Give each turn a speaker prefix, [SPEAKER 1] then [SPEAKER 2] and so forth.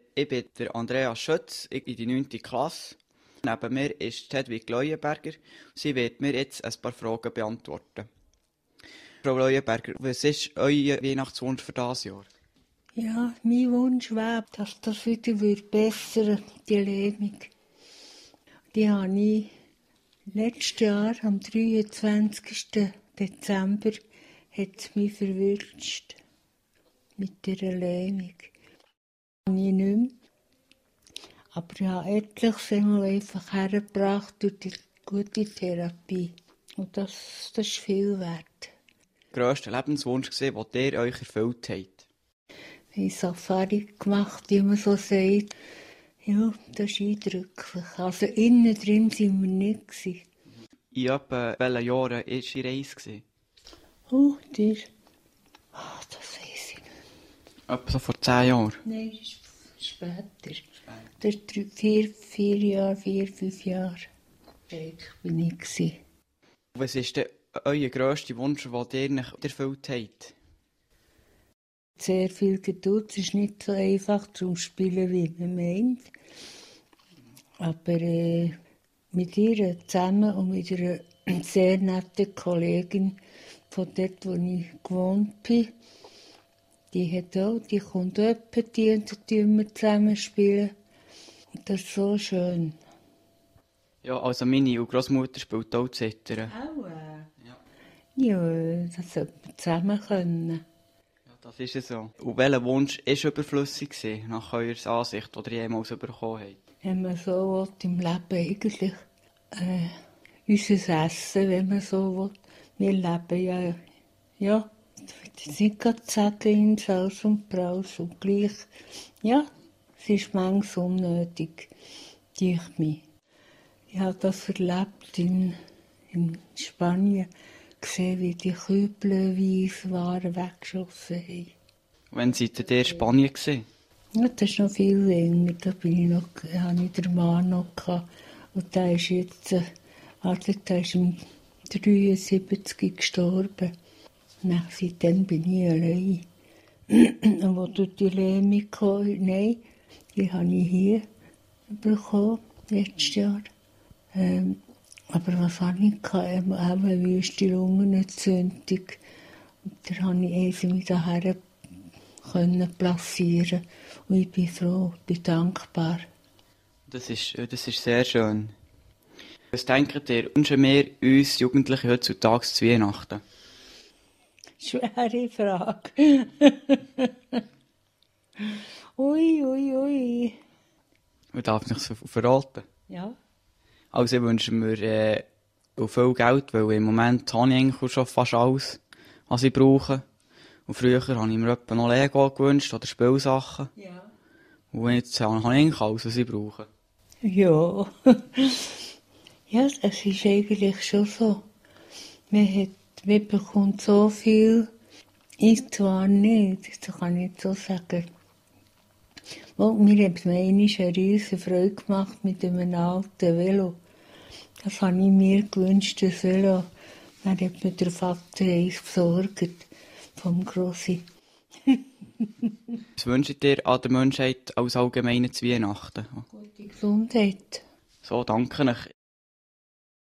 [SPEAKER 1] Ich bin der Andreas Schötz, ich in die 9. Klasse. Neben mir ist Hedwig Leuenberger. Sie wird mir jetzt ein paar Fragen beantworten. Frau Leuenberger, was ist euer Weihnachtswunsch für dieses Jahr?
[SPEAKER 2] Ja, mein Wunsch wäre, dass das wieder besser wird, die Lähmung. Die habe ich letztes Jahr, am 23. Dezember, hat es mich verwünscht. Mit dieser Lähmung. Das habe ich nicht mehr. Aber ich habe etliches einfach hergebracht durch die gute Therapie. Und das ist viel wert.
[SPEAKER 1] Der grösste Lebenswunsch, den ihr euch erfüllt habt?
[SPEAKER 2] Ich habe Safari gemacht, wie man so sagt. Ja, das ist eindrücklich. Also innen drin waren wir nicht.
[SPEAKER 1] In etwa welchen Jahren war die Reise?
[SPEAKER 2] Oh, das weiss ich nicht.
[SPEAKER 1] Etwa so vor 10 Jahren?
[SPEAKER 2] Nein, das ist später. Das ist 4, 5 Jahre. Ich bin ich.
[SPEAKER 1] Was ist denn euer grösster Wunsch, den ihr euch erfüllt habt?
[SPEAKER 2] Sehr viel Geduld. Es ist nicht so einfach zum Spielen, wie man meint. Aber mit ihr zusammen und mit einer sehr netten Kollegin von dort, wo ich gewohnt bin, die kommt öppe, und dann wir zusammen spielen. Und das ist so schön.
[SPEAKER 1] Ja, also meine Großmutter spielt auch Zittern.
[SPEAKER 2] Auch? Ja, das sollte man zusammen können.
[SPEAKER 1] Ja, das ist es so. Und welcher Wunsch war überflüssig gewesen, nach eurer Ansicht, oder ihr jemals bekommen habt?
[SPEAKER 2] Wenn man so will, im Leben eigentlich unser Essen, wenn man so will. Wir leben ja, ich will nicht gerade sagen, in Saus und Braus und gleich. Ja, es ist manchmal unnötig, denke ich mir. Ich habe das erlebt in Spanien, gesehen, wie die kübelweise Waren weggeschossen haben.
[SPEAKER 1] Wann seid ihr in Spanien gewesen?
[SPEAKER 2] Ja, das ist noch viel länger. Da hatte ich den Mann noch gehabt. Und der ist jetzt, der ist im 73 gestorben. Seitdem bin ich allein. Und wo durch die Lähmung kam, nein, die habe ich hier bekommen, letztes Jahr. Aber was habe ich gehabt? Auch eine wüste Lungenentzündung. Und da habe ich sie daher platzieren. Und ich bin froh, bin dankbar.
[SPEAKER 1] Das ist sehr schön. Was denkt ihr, wünschen wir uns Jugendliche heutzutage zu Weihnachten?
[SPEAKER 2] Schwere Frage. Ui.
[SPEAKER 1] Man darf nicht so verraten.
[SPEAKER 2] Ja.
[SPEAKER 1] Also ich wünsche mir viel Geld, weil im Moment habe ich eigentlich schon fast alles, was ich brauche. Und früher habe ich mir etwa noch Lego gewünscht oder Spielsachen.
[SPEAKER 2] Ja.
[SPEAKER 1] Und jetzt habe ich eigentlich alles, was ich brauche.
[SPEAKER 2] Ja. Ja, es ist eigentlich schon so. Man bekommt so viel, ich zwar nicht, das kann ich nicht so sagen. Und mir hat mir einmal eine riesige Freude gemacht mit einem alten Velo. Das habe ich mir gewünscht, das Velo. Dann hat mir der Vater eins besorgt, vom Grossi.
[SPEAKER 1] Was wünscht ihr an der Menschheit als allgemeine zu Weihnachten?
[SPEAKER 2] Gute Gesundheit.
[SPEAKER 1] So, danke euch.